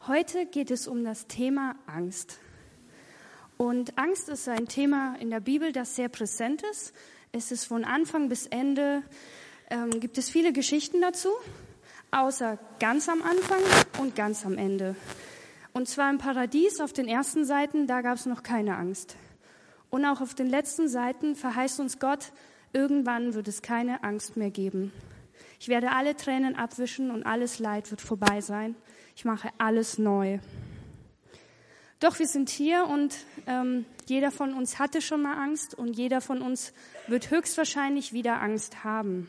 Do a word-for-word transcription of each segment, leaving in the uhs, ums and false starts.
Heute geht es um das Thema Angst. Und Angst ist ein Thema in der Bibel, das sehr präsent ist. Es ist von Anfang bis Ende, ähm, gibt es viele Geschichten dazu, außer ganz am Anfang und ganz am Ende. Und zwar im Paradies auf den ersten Seiten, da gab es noch keine Angst. Und auch auf den letzten Seiten verheißt uns Gott, irgendwann wird es keine Angst mehr geben. Ich werde alle Tränen abwischen und alles Leid wird vorbei sein. Ich mache alles neu. Doch wir sind hier und ähm, jeder von uns hatte schon mal Angst und jeder von uns wird höchstwahrscheinlich wieder Angst haben.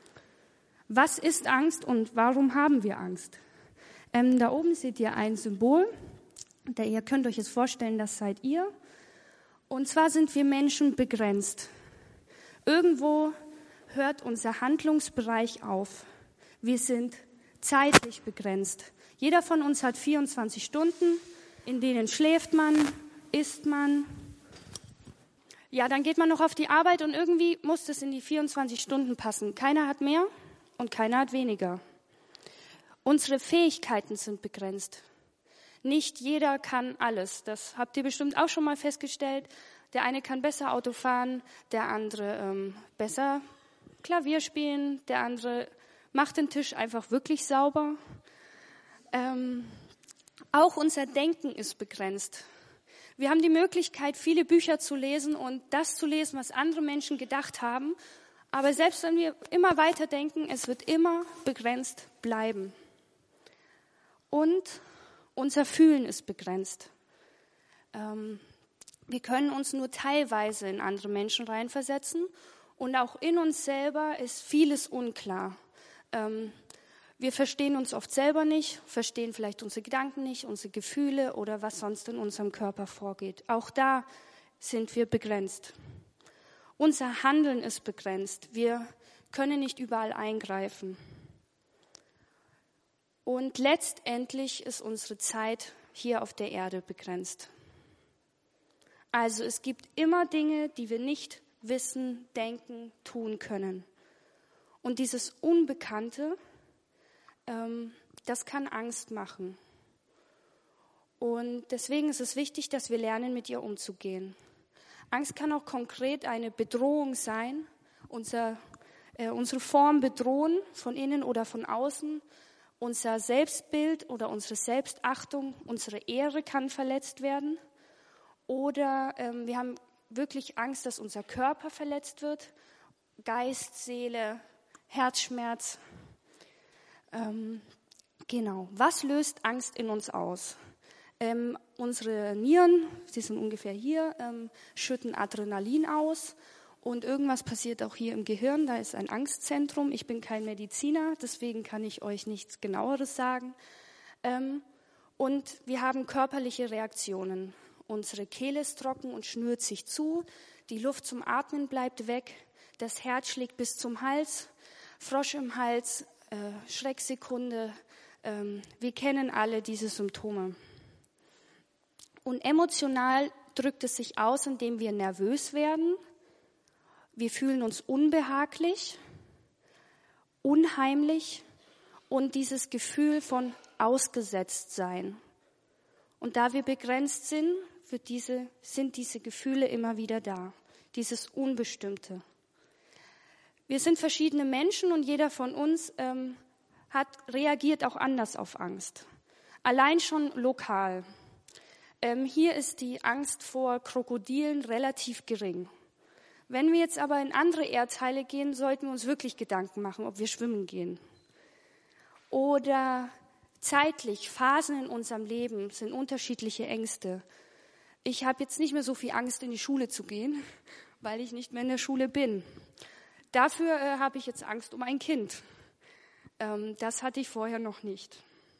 Was ist Angst und warum haben wir Angst? Ähm, da oben seht ihr ein Symbol. Da ihr könnt euch jetzt vorstellen, das seid ihr. Und zwar sind wir Menschen begrenzt. Irgendwo hört unser Handlungsbereich auf. Wir sind zeitlich begrenzt. Jeder von uns hat vierundzwanzig Stunden, in denen schläft man, isst man. Ja, dann geht man noch auf die Arbeit und irgendwie muss das in die vierundzwanzig Stunden passen. Keiner hat mehr und keiner hat weniger. Unsere Fähigkeiten sind begrenzt. Nicht jeder kann alles. Das habt ihr bestimmt auch schon mal festgestellt. Der eine kann besser Auto fahren, der andere ähm, besser Klavier spielen, der andere macht den Tisch einfach wirklich sauber. Ähm, auch unser Denken ist begrenzt. Wir haben die Möglichkeit, viele Bücher zu lesen und das zu lesen, was andere Menschen gedacht haben. Aber selbst wenn wir immer weiter denken, es wird immer begrenzt bleiben. Und unser Fühlen ist begrenzt. Ähm, wir können uns nur teilweise in andere Menschen reinversetzen und auch in uns selber ist vieles unklar. Ähm, Wir verstehen uns oft selber nicht, verstehen vielleicht unsere Gedanken nicht, unsere Gefühle oder was sonst in unserem Körper vorgeht. Auch da sind wir begrenzt. Unser Handeln ist begrenzt. Wir können nicht überall eingreifen. Und letztendlich ist unsere Zeit hier auf der Erde begrenzt. Also es gibt immer Dinge, die wir nicht wissen, denken, tun können. Und dieses Unbekannte, das kann Angst machen. Und deswegen ist es wichtig, dass wir lernen, mit ihr umzugehen. Angst kann auch konkret eine Bedrohung sein, unser, äh, unsere Form bedrohen, von innen oder von außen. Unser Selbstbild oder unsere Selbstachtung, unsere Ehre kann verletzt werden. Oder ähm, wir haben wirklich Angst, dass unser Körper verletzt wird. Geist, Seele, Herzschmerz. Ähm, genau. Was löst Angst in uns aus? Ähm, unsere Nieren, sie sind ungefähr hier, ähm, schütten Adrenalin aus und irgendwas passiert auch hier im Gehirn. Da ist ein Angstzentrum. Ich bin kein Mediziner, deswegen kann ich euch nichts Genaueres sagen. Ähm, und wir haben körperliche Reaktionen. Unsere Kehle ist trocken und schnürt sich zu. Die Luft zum Atmen bleibt weg. Das Herz schlägt bis zum Hals. Frosch im Hals. Äh, Schrecksekunde, ähm, wir kennen alle diese Symptome. Und emotional drückt es sich aus, indem wir nervös werden, wir fühlen uns unbehaglich, unheimlich und dieses Gefühl von Ausgesetztsein. Und da wir begrenzt sind, wird diese, sind diese Gefühle immer wieder da, dieses Unbestimmte. Wir sind verschiedene Menschen und jeder von uns ähm, hat, reagiert auch anders auf Angst. Allein schon lokal. Ähm, hier ist die Angst vor Krokodilen relativ gering. Wenn wir jetzt aber in andere Erdteile gehen, sollten wir uns wirklich Gedanken machen, ob wir schwimmen gehen. Oder zeitlich, Phasen in unserem Leben sind unterschiedliche Ängste. Ich habe jetzt nicht mehr so viel Angst, in die Schule zu gehen, weil ich nicht mehr in der Schule bin. Dafür äh, habe ich jetzt Angst um ein Kind. Ähm, das hatte ich vorher noch nicht.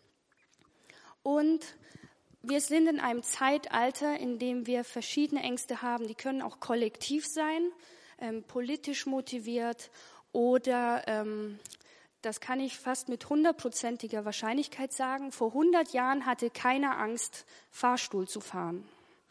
Und wir sind in einem Zeitalter, in dem wir verschiedene Ängste haben. Die können auch kollektiv sein, ähm, politisch motiviert oder, ähm, das kann ich fast mit hundertprozentiger Wahrscheinlichkeit sagen, vor hundert Jahren hatte keiner Angst, Fahrstuhl zu fahren.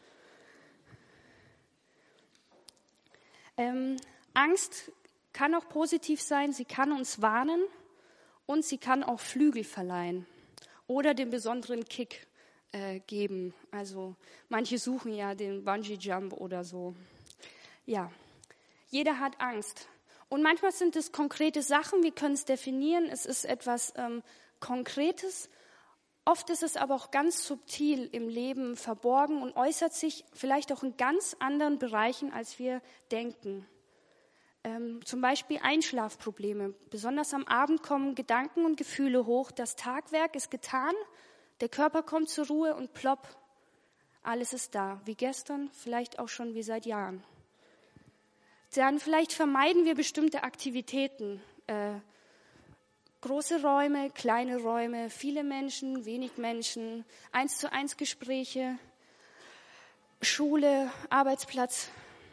Ähm, Angst kann auch positiv sein, sie kann uns warnen und sie kann auch Flügel verleihen oder den besonderen Kick. äh, geben. Also manche suchen ja den Bungee-Jump oder so. Ja, jeder hat Angst. Und manchmal sind es konkrete Sachen, wir können es definieren, es ist etwas ähm, Konkretes. Oft ist es aber auch ganz subtil im Leben verborgen und äußert sich vielleicht auch in ganz anderen Bereichen, als wir denken. Ähm, zum Beispiel Einschlafprobleme. Besonders am Abend kommen Gedanken und Gefühle hoch. Das Tagwerk ist getan, der Körper kommt zur Ruhe und plopp, alles ist da. Wie gestern, vielleicht auch schon wie seit Jahren. Dann vielleicht vermeiden wir bestimmte Aktivitäten. Äh, große Räume, kleine Räume, viele Menschen, wenig Menschen, eins zu eins Gespräche, Schule, Arbeitsplatz.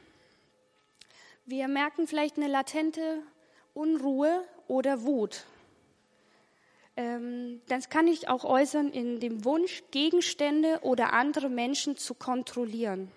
Wir merken vielleicht eine latente Unruhe oder Wut. Ähm, das kann ich auch äußern in dem Wunsch, Gegenstände oder andere Menschen zu kontrollieren.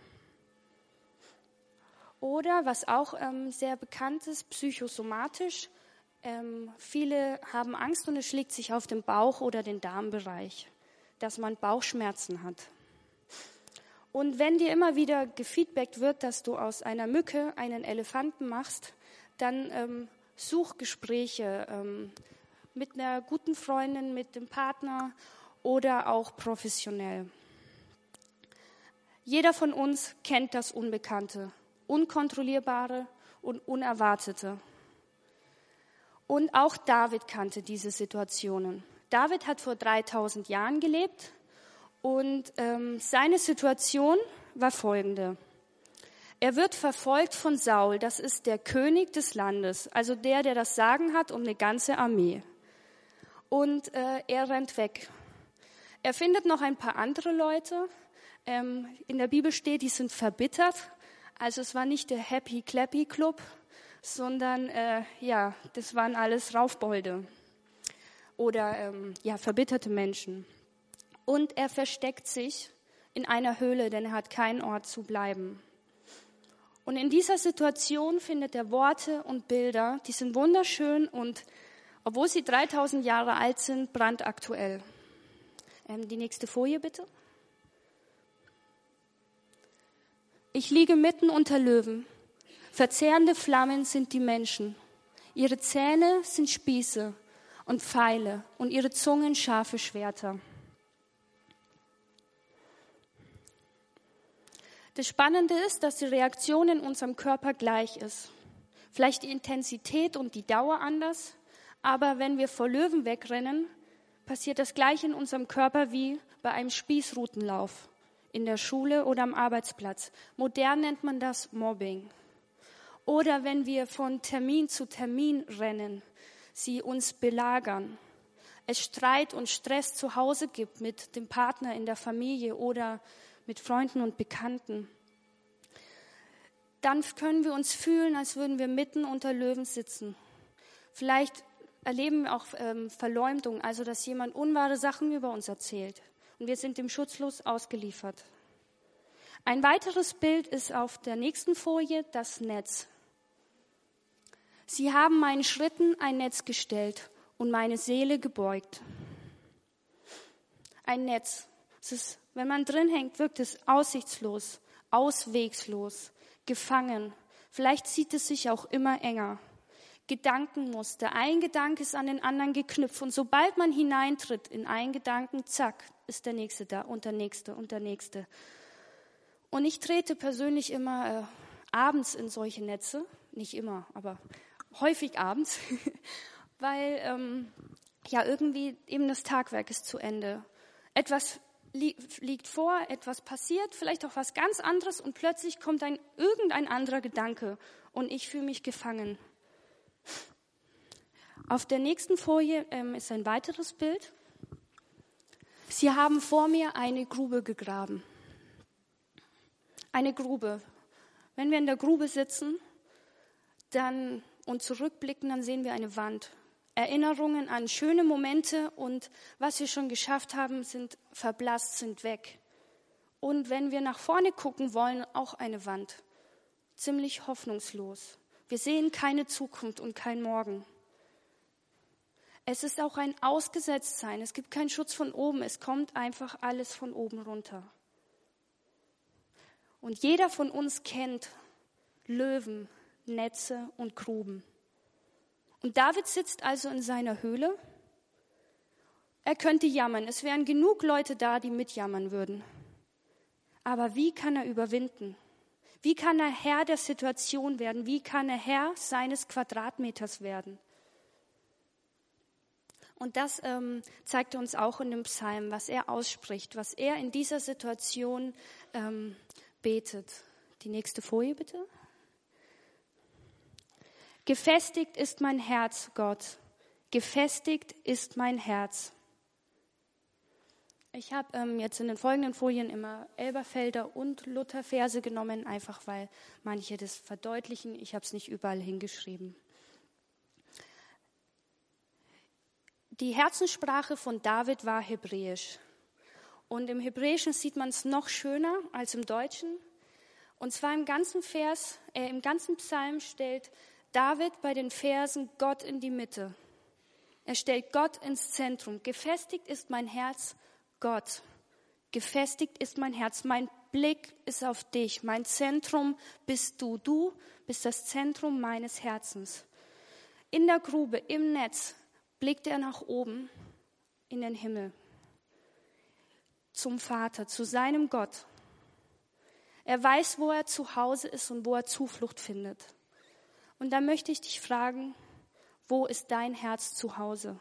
Oder, was auch ähm, sehr bekannt ist, psychosomatisch. Ähm, viele haben Angst und es schlägt sich auf den Bauch oder den Darmbereich, dass man Bauchschmerzen hat. Und wenn dir immer wieder gefeedbackt wird, dass du aus einer Mücke einen Elefanten machst, dann ähm, such Gespräche ähm, mit einer guten Freundin, mit dem Partner oder auch professionell. Jeder von uns kennt das Unbekannte. Unkontrollierbare und Unerwartete. Und auch David kannte diese Situationen. David hat vor dreitausend Jahren gelebt und ähm, seine Situation war folgende. Er wird verfolgt von Saul, das ist der König des Landes, also der, der das Sagen hat und eine ganze Armee. Und äh, er rennt weg. Er findet noch ein paar andere Leute. Ähm, in der Bibel steht, die sind verbittert. Also es war nicht der Happy Clappy Club, sondern äh, ja, das waren alles Raufbolde oder ähm, ja, verbitterte Menschen. Und er versteckt sich in einer Höhle, denn er hat keinen Ort zu bleiben. Und in dieser Situation findet er Worte und Bilder, die sind wunderschön und obwohl sie dreitausend Jahre alt sind, brandaktuell. Ähm, die nächste Folie bitte. Ich liege mitten unter Löwen. Verzehrende Flammen sind die Menschen. Ihre Zähne sind Spieße und Pfeile und ihre Zungen scharfe Schwerter. Das Spannende ist, dass die Reaktion in unserem Körper gleich ist. Vielleicht die Intensität und die Dauer anders, aber wenn wir vor Löwen wegrennen, passiert das Gleiche in unserem Körper wie bei einem Spießrutenlauf. In der Schule oder am Arbeitsplatz. Modern nennt man das Mobbing. Oder wenn wir von Termin zu Termin rennen, sie uns belagern, es Streit und Stress zu Hause gibt mit dem Partner in der Familie oder mit Freunden und Bekannten, dann können wir uns fühlen, als würden wir mitten unter Löwen sitzen. Vielleicht erleben wir auch ähm, Verleumdung, also dass jemand unwahre Sachen über uns erzählt. Und wir sind dem schutzlos ausgeliefert. Ein weiteres Bild ist auf der nächsten Folie das Netz. Sie haben meinen Schritten ein Netz gestellt und meine Seele gebeugt. Ein Netz. Es ist, wenn man drin hängt, wirkt es aussichtslos, auswegslos, gefangen. Vielleicht zieht es sich auch immer enger. Gedankenmuster. Ein Gedanke ist an den anderen geknüpft und sobald man hineintritt in einen Gedanken, zack, ist der nächste da und der nächste und der nächste. Und ich trete persönlich immer äh, abends in solche Netze, nicht immer, aber häufig abends, weil ähm, ja irgendwie eben das Tagwerk ist zu Ende. Etwas li- liegt vor, etwas passiert, vielleicht auch was ganz anderes und plötzlich kommt ein irgendein anderer Gedanke und ich fühle mich gefangen. Auf der nächsten Folie ähm, ist ein weiteres Bild. Sie haben vor mir eine Grube gegraben. Eine Grube. Wenn wir in der Grube sitzen dann, und zurückblicken, dann sehen wir eine Wand. Erinnerungen an schöne Momente und was wir schon geschafft haben, sind verblasst, sind weg. Und wenn wir nach vorne gucken wollen, auch eine Wand. Ziemlich hoffnungslos. Wir sehen keine Zukunft und kein Morgen. Es ist auch ein Ausgesetztsein. Es gibt keinen Schutz von oben. Es kommt einfach alles von oben runter. Und jeder von uns kennt Löwen, Netze und Gruben. Und David sitzt also in seiner Höhle. Er könnte jammern. Es wären genug Leute da, die mitjammern würden. Aber wie kann er überwinden? Wie kann er Herr der Situation werden? Wie kann er Herr seines Quadratmeters werden? Und das ähm, zeigt uns auch in dem Psalm, was er ausspricht, was er in dieser Situation ähm, betet. Die nächste Folie bitte. Gefestigt ist mein Herz, Gott. Gefestigt ist mein Herz. Ich habe ähm, jetzt in den folgenden Folien immer Elberfelder und Luther-Verse genommen, einfach weil manche das verdeutlichen. Ich habe es nicht überall hingeschrieben. Die Herzenssprache von David war Hebräisch. Und im Hebräischen sieht man es noch schöner als im Deutschen. Und zwar im ganzen Vers, äh, im ganzen Psalm stellt David bei den Versen Gott in die Mitte. Er stellt Gott ins Zentrum. Gefestigt ist mein Herz, Gott. Gefestigt ist mein Herz. Mein Blick ist auf dich. Mein Zentrum bist du. Du bist das Zentrum meines Herzens. In der Grube, im Netz, blickt er nach oben in den Himmel. Zum Vater, zu seinem Gott. Er weiß, wo er zu Hause ist und wo er Zuflucht findet. Und da möchte ich dich fragen, wo ist dein Herz zu Hause?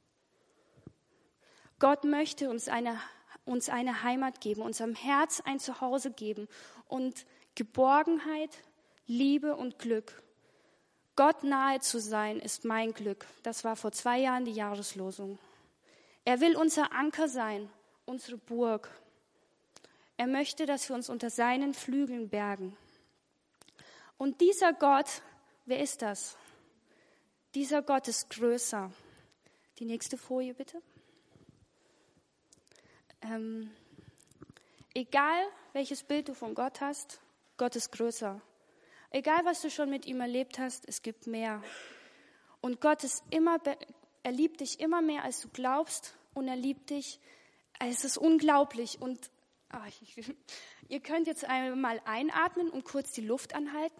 Gott möchte uns eine, uns eine Heimat geben, unserem Herz ein Zuhause geben und Geborgenheit, Liebe und Glück. Gott nahe zu sein ist mein Glück. Das war vor zwei Jahren die Jahreslosung. Er will unser Anker sein, unsere Burg. Er möchte, dass wir uns unter seinen Flügeln bergen. Und dieser Gott, wer ist das? Dieser Gott ist größer. Die nächste Folie bitte. Ähm, egal, welches Bild du von Gott hast, Gott ist größer. Egal, was du schon mit ihm erlebt hast, es gibt mehr. Und Gott ist immer, er liebt dich immer mehr, als du glaubst. Und er liebt dich, es ist unglaublich. Und ach, ich, ihr könnt jetzt einmal einatmen und kurz die Luft anhalten.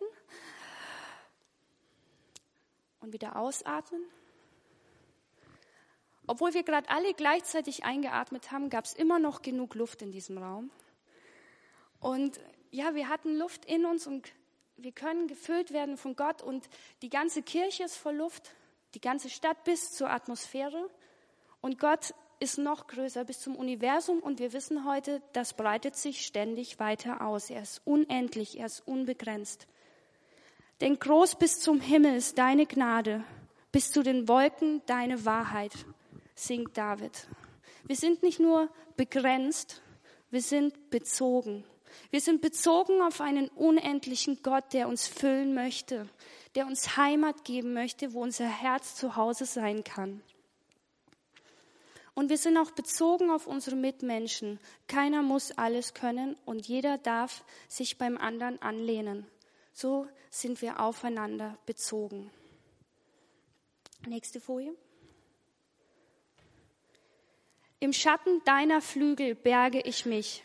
Und wieder ausatmen. Obwohl wir gerade alle gleichzeitig eingeatmet haben, gab es immer noch genug Luft in diesem Raum. Und ja, wir hatten Luft in uns und wir können gefüllt werden von Gott. Und die ganze Kirche ist voll Luft, die ganze Stadt bis zur Atmosphäre. Und Gott ist noch größer bis zum Universum. Und wir wissen heute, das breitet sich ständig weiter aus. Er ist unendlich, er ist unbegrenzt. Denn groß bis zum Himmel ist deine Gnade, bis zu den Wolken deine Wahrheit, singt David. Wir sind nicht nur begrenzt, wir sind bezogen. Wir sind bezogen auf einen unendlichen Gott, der uns füllen möchte, der uns Heimat geben möchte, wo unser Herz zu Hause sein kann. Und wir sind auch bezogen auf unsere Mitmenschen. Keiner muss alles können und jeder darf sich beim anderen anlehnen. So sind wir aufeinander bezogen. Nächste Folie. Im Schatten deiner Flügel berge ich mich.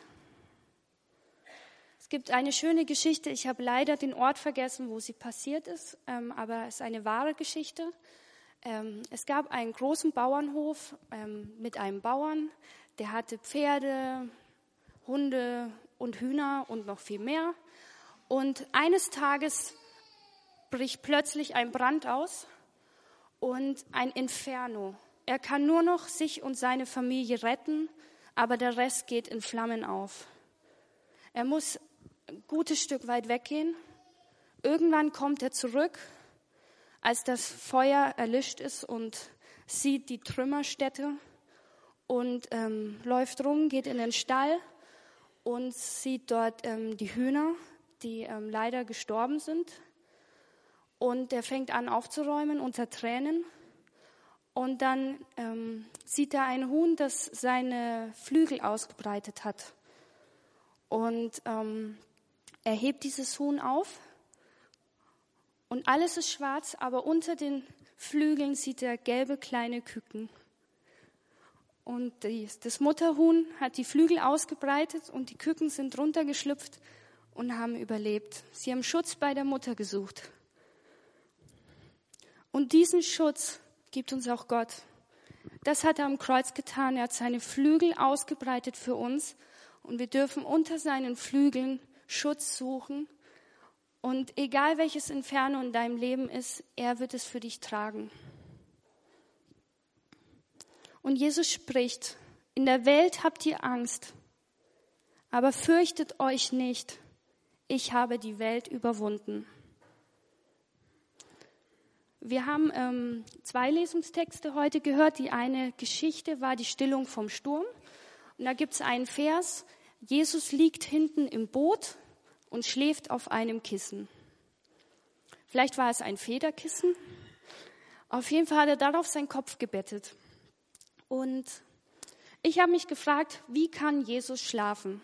Es gibt eine schöne Geschichte, ich habe leider den Ort vergessen, wo sie passiert ist, ähm, aber es ist eine wahre Geschichte. Ähm, es gab einen großen Bauernhof ähm, mit einem Bauern, der hatte Pferde, Hunde und Hühner und noch viel mehr. Und eines Tages bricht plötzlich ein Brand aus und ein Inferno. Er kann nur noch sich und seine Familie retten, aber der Rest geht in Flammen auf. Er muss ein gutes Stück weit weggehen. Irgendwann kommt er zurück, als das Feuer erlischt ist und sieht die Trümmerstätte und ähm, läuft rum, geht in den Stall und sieht dort ähm, die Hühner, die ähm, leider gestorben sind. Und er fängt an aufzuräumen unter Tränen. Und dann ähm, sieht er ein Huhn, das seine Flügel ausgebreitet hat. Und ähm, er hebt dieses Huhn auf. Und alles ist schwarz, aber unter den Flügeln sieht er gelbe kleine Küken. Und das Mutterhuhn hat die Flügel ausgebreitet und die Küken sind runtergeschlüpft und haben überlebt. Sie haben Schutz bei der Mutter gesucht. Und diesen Schutz gibt uns auch Gott. Das hat er am Kreuz getan. Er hat seine Flügel ausgebreitet für uns und wir dürfen unter seinen Flügeln Schutz suchen. Und egal welches Inferno in deinem Leben ist, er wird es für dich tragen. Und Jesus spricht, in der Welt habt ihr Angst, aber fürchtet euch nicht, ich habe die Welt überwunden. Wir haben ähm, zwei Lesungstexte heute gehört. Die eine Geschichte war die Stillung vom Sturm. Und da gibt es einen Vers, Jesus liegt hinten im Boot und schläft auf einem Kissen. Vielleicht war es ein Federkissen. Auf jeden Fall hat er darauf seinen Kopf gebettet. Und ich habe mich gefragt, wie kann Jesus schlafen?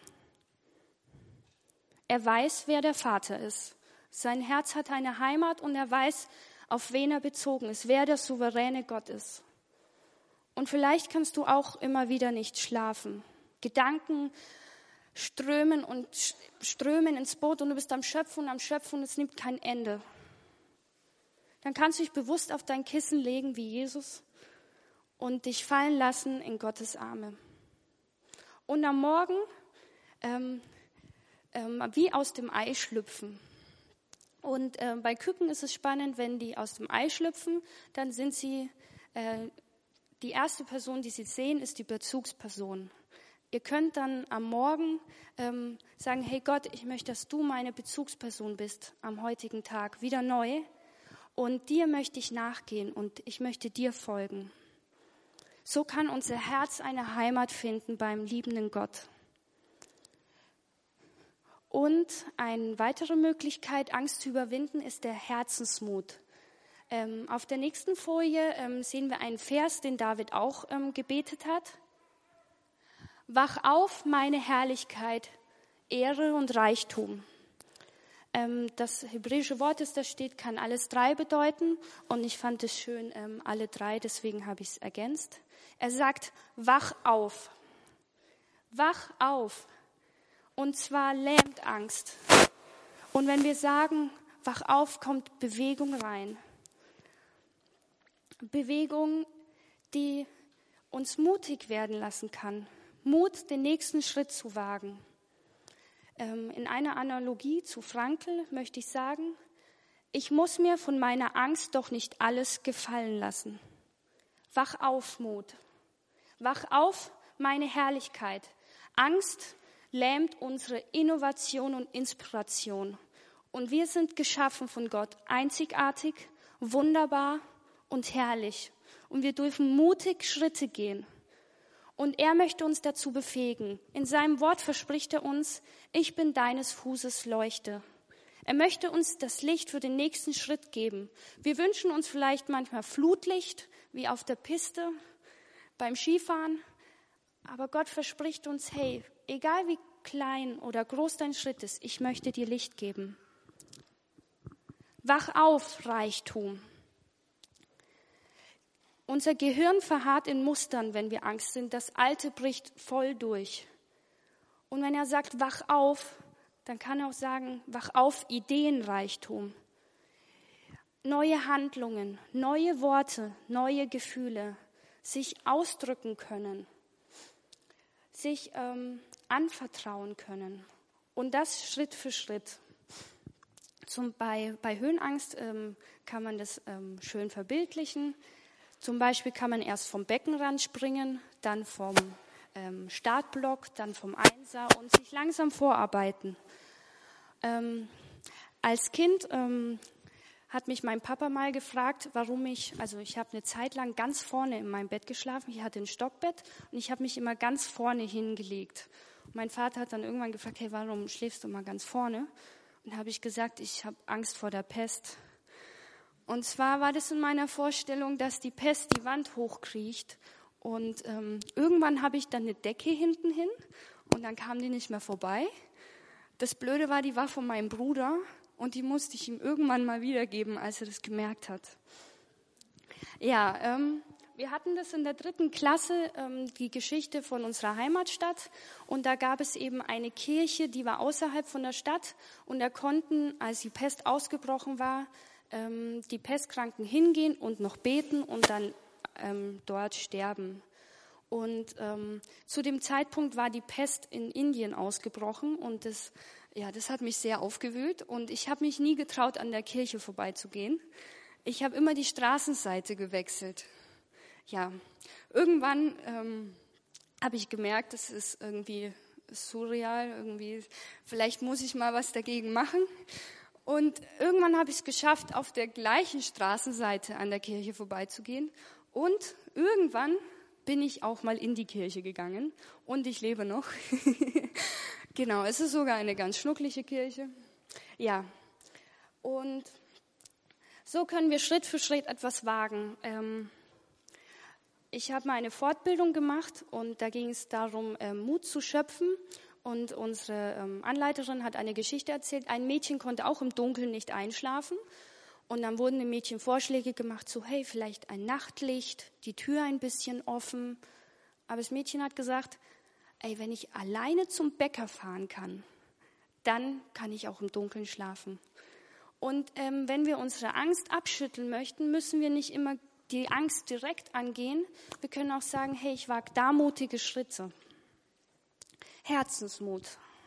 Er weiß, wer der Vater ist. Sein Herz hat eine Heimat und er weiß, auf wen er bezogen ist, wer der souveräne Gott ist. Und vielleicht kannst du auch immer wieder nicht schlafen. Gedanken strömen und strömen ins Boot und du bist am Schöpfen und am Schöpfen und es nimmt kein Ende. Dann kannst du dich bewusst auf dein Kissen legen wie Jesus und dich fallen lassen in Gottes Arme. Und am Morgen ähm, ähm, wie aus dem Ei schlüpfen. Und äh, bei Küken ist es spannend, wenn die aus dem Ei schlüpfen, dann sind sie, äh, die erste Person, die sie sehen, ist die Bezugsperson. Ihr könnt dann am Morgen ähm, sagen, hey Gott, ich möchte, dass du meine Bezugsperson bist am heutigen Tag, wieder neu. Und dir möchte ich nachgehen und ich möchte dir folgen. So kann unser Herz eine Heimat finden beim liebenden Gott. Und eine weitere Möglichkeit, Angst zu überwinden, ist der Herzensmut. Ähm, auf der nächsten Folie ähm, sehen wir einen Vers, den David auch ähm, gebetet hat. Wach auf, meine Herrlichkeit, Ehre und Reichtum. Ähm, das hebräische Wort, das da steht, kann alles drei bedeuten. Und ich fand es schön, ähm, alle drei, deswegen habe ich es ergänzt. Er sagt, wach auf. Wach auf. Und zwar lähmt Angst. Und wenn wir sagen, wach auf, kommt Bewegung rein. Bewegung, die uns mutig werden lassen kann. Mut, den nächsten Schritt zu wagen. Ähm, in einer Analogie zu Frankl möchte ich sagen, ich muss mir von meiner Angst doch nicht alles gefallen lassen. Wach auf, Mut. Wach auf, meine Herrlichkeit. Angst lähmt unsere Innovation und Inspiration. Und wir sind geschaffen von Gott, einzigartig, wunderbar und herrlich. Und wir dürfen mutig Schritte gehen. Und er möchte uns dazu befähigen. In seinem Wort verspricht er uns, ich bin deines Fußes Leuchte. Er möchte uns das Licht für den nächsten Schritt geben. Wir wünschen uns vielleicht manchmal Flutlicht, wie auf der Piste, beim Skifahren. Aber Gott verspricht uns, hey, egal wie klein oder groß dein Schritt ist, ich möchte dir Licht geben. Wach auf, Reichtum. Unser Gehirn verharrt in Mustern, wenn wir Angst sind. Das Alte bricht voll durch. Und wenn er sagt, wach auf, dann kann er auch sagen, wach auf, Ideenreichtum. Neue Handlungen, neue Worte, neue Gefühle, sich ausdrücken können, sich ähm, anvertrauen können. Und das Schritt für Schritt. Zum, bei, bei Höhenangst ähm, kann man das ähm, schön verbildlichen. Zum Beispiel kann man erst vom Beckenrand springen, dann vom ähm, Startblock, dann vom Einser und sich langsam vorarbeiten. Ähm, als Kind ähm, hat mich mein Papa mal gefragt, warum ich, also ich habe eine Zeit lang ganz vorne in meinem Bett geschlafen. Ich hatte ein Stockbett und ich habe mich immer ganz vorne hingelegt. Und mein Vater hat dann irgendwann gefragt, hey, warum schläfst du mal ganz vorne? Und habe ich gesagt, ich habe Angst vor der Pest. Und zwar war das in meiner Vorstellung, dass die Pest die Wand hochkriecht. Und ähm, irgendwann habe ich dann eine Decke hinten hin und dann kam die nicht mehr vorbei. Das Blöde war, die war von meinem Bruder und die musste ich ihm irgendwann mal wiedergeben, als er das gemerkt hat. Ja, ähm, wir hatten das in der dritten Klasse, ähm, die Geschichte von unserer Heimatstadt. Und da gab es eben eine Kirche, die war außerhalb von der Stadt. Und da konnten, als die Pest ausgebrochen war, ähm, die Pestkranken hingehen und noch beten und dann ähm, dort sterben. Und ähm, zu dem Zeitpunkt war die Pest in Indien ausgebrochen. Und das, ja, das hat mich sehr aufgewühlt. Und ich habe mich nie getraut, an der Kirche vorbeizugehen. Ich habe immer die Straßenseite gewechselt. Ja, irgendwann ähm, habe ich gemerkt, das ist irgendwie surreal, irgendwie, vielleicht muss ich mal was dagegen machen. Und irgendwann habe ich es geschafft, auf der gleichen Straßenseite an der Kirche vorbeizugehen. Und irgendwann bin ich auch mal in die Kirche gegangen und ich lebe noch. Genau, es ist sogar eine ganz schnucklige Kirche. Ja, und so können wir Schritt für Schritt etwas wagen. Ähm, Ich habe mal eine Fortbildung gemacht und da ging es darum, ähm, Mut zu schöpfen. Und unsere ähm, Anleiterin hat eine Geschichte erzählt. Ein Mädchen konnte auch im Dunkeln nicht einschlafen. Und dann wurden dem Mädchen Vorschläge gemacht, so hey, vielleicht ein Nachtlicht, die Tür ein bisschen offen. Aber das Mädchen hat gesagt, ey, wenn ich alleine zum Bäcker fahren kann, dann kann ich auch im Dunkeln schlafen. Und ähm, wenn wir unsere Angst abschütteln möchten, müssen wir nicht immer die Angst direkt angehen. Wir können auch sagen, hey, ich wage da mutige Schritte. Herzensmut.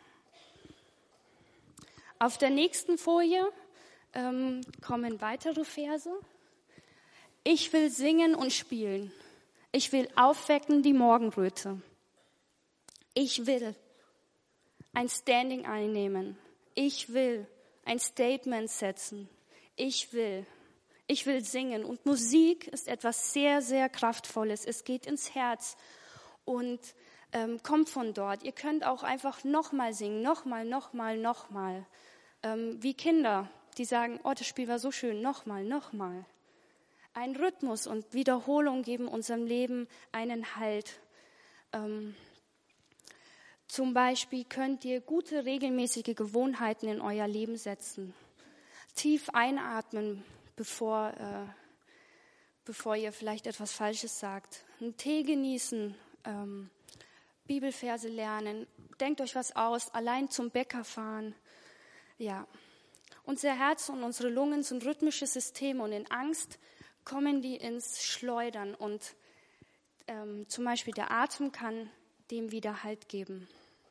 Auf der nächsten Folie ähm, kommen weitere Verse. Ich will singen und spielen. Ich will aufwecken die Morgenröte. Ich will ein Standing einnehmen. Ich will ein Statement setzen. Ich will. Ich will singen. Und Musik ist etwas sehr, sehr Kraftvolles. Es geht ins Herz und ähm, kommt von dort. Ihr könnt auch einfach nochmal singen. Nochmal, nochmal, nochmal. Ähm, wie Kinder, die sagen, oh, das Spiel war so schön. Nochmal, nochmal. Ein Rhythmus und Wiederholung geben unserem Leben einen Halt. Ähm, zum Beispiel könnt ihr gute, regelmäßige Gewohnheiten in euer Leben setzen. Tief einatmen, bevor, äh, bevor ihr vielleicht etwas Falsches sagt. Einen Tee genießen, ähm, Bibelverse lernen, denkt euch was aus, allein zum Bäcker fahren. Ja, unser Herz und unsere Lungen sind rhythmische Systeme und in Angst kommen die ins Schleudern und ähm, zum Beispiel der Atem kann dem wieder Halt geben.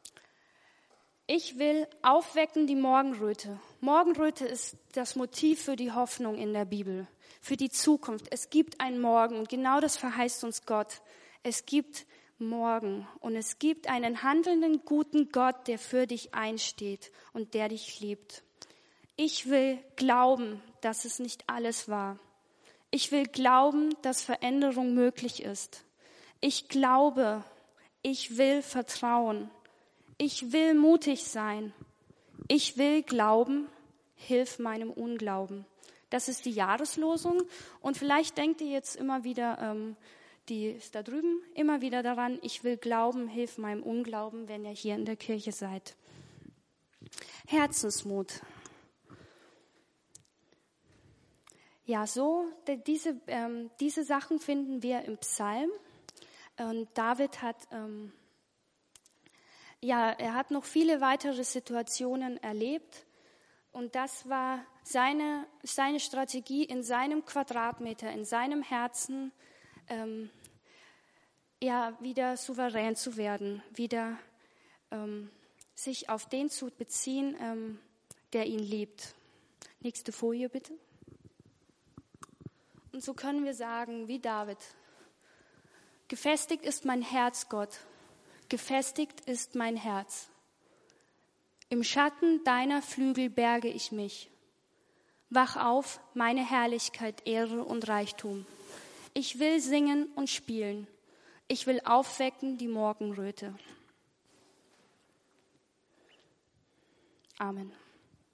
Ich will aufwecken die Morgenröte. Morgenröte ist das Motiv für die Hoffnung in der Bibel, für die Zukunft. Es gibt einen Morgen und genau das verheißt uns Gott. Es gibt Morgen und es gibt einen handelnden, guten Gott, der für dich einsteht und der dich liebt. Ich will glauben, dass es nicht alles war. Ich will glauben, dass Veränderung möglich ist. Ich glaube, ich will vertrauen. Ich will mutig sein. Ich will glauben, hilf meinem Unglauben. Das ist die Jahreslosung. Und vielleicht denkt ihr jetzt immer wieder, ähm, die ist da drüben, immer wieder daran, ich will glauben, hilf meinem Unglauben, wenn ihr hier in der Kirche seid. Herzensmut. Ja, so, diese, ähm, diese Sachen finden wir im Psalm. Und David hat... Ähm, Ja, er hat noch viele weitere Situationen erlebt und das war seine, seine Strategie in seinem Quadratmeter, in seinem Herzen, ähm, ja, wieder souverän zu werden, wieder ähm, sich auf den zu beziehen, ähm, der ihn liebt. Nächste Folie bitte. Und so können wir sagen, wie David, gefestigt ist mein Herz, Gott. Gefestigt ist mein Herz. Im Schatten deiner Flügel berge ich mich. Wach auf, meine Herrlichkeit, Ehre und Reichtum. Ich will singen und spielen. Ich will aufwecken die Morgenröte. Amen.